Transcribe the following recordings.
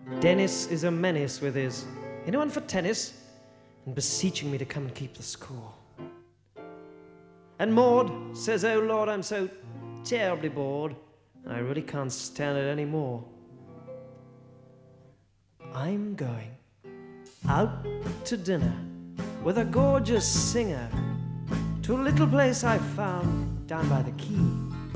Dennis is a menace with his "Anyone for tennis?" and beseeching me to come and keep the score. And Maud says, "Oh Lord, I'm so terribly bored, I really can't stand it anymore. I'm going out to dinner with a gorgeous singer to a little place I found down by the quay.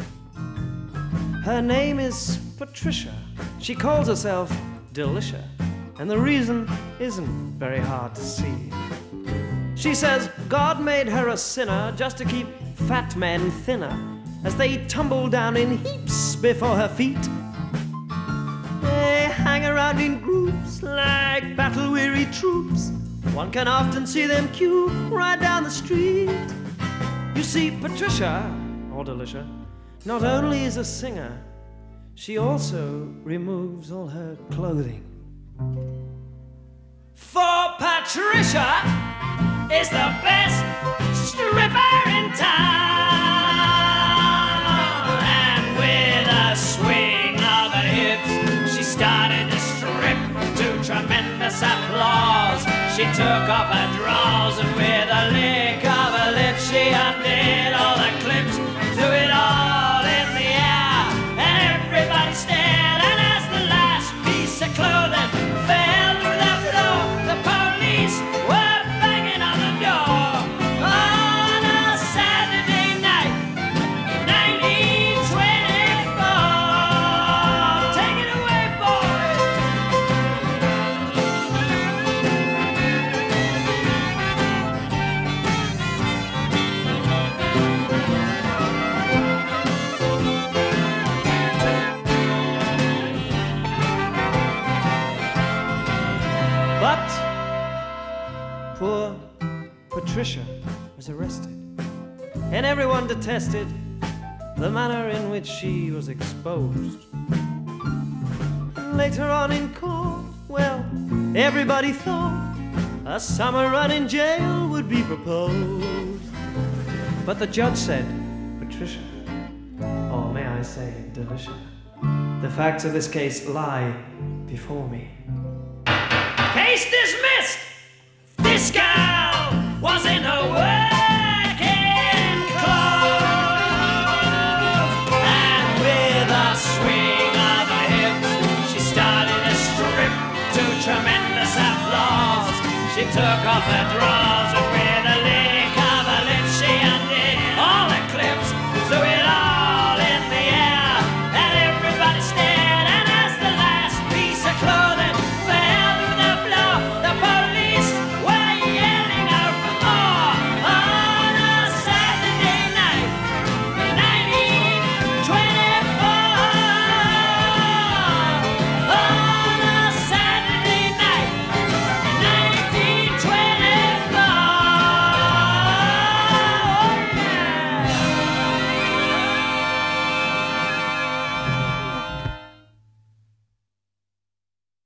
Her name is Patricia. She calls herself Delicia, and the reason isn't very hard to see. She says God made her a sinner just to keep fat men thinner as they tumble down in heaps before her feet. They hang around in groups like battle-weary troops. One can often see them queue right down the street. You see, Patricia, or Delicia, not only is a singer, she also removes all her clothing. For Patricia is the best stripper in town. And with a swing of her hips, she started to strip to tremendous applause. She took off her drawers and with a lick of her lips, she undid all the clips, threw it all in the air, and everybody stared. And as the last piece of clothing fell through the floor, the police were banging on the door. On a Saturday night, 1924. Take it away, boys. But poor Patricia was arrested, and everyone detested the manner in which she was exposed. Later on in court, well, everybody thought a summer run in jail would be proposed. But the judge said, Patricia, or may I say Delicia, the facts of this case lie before me. Case dismissed! This girl was in her working clothes, and with a swing of her hips, she started to strip to tremendous applause. She took off her drawers and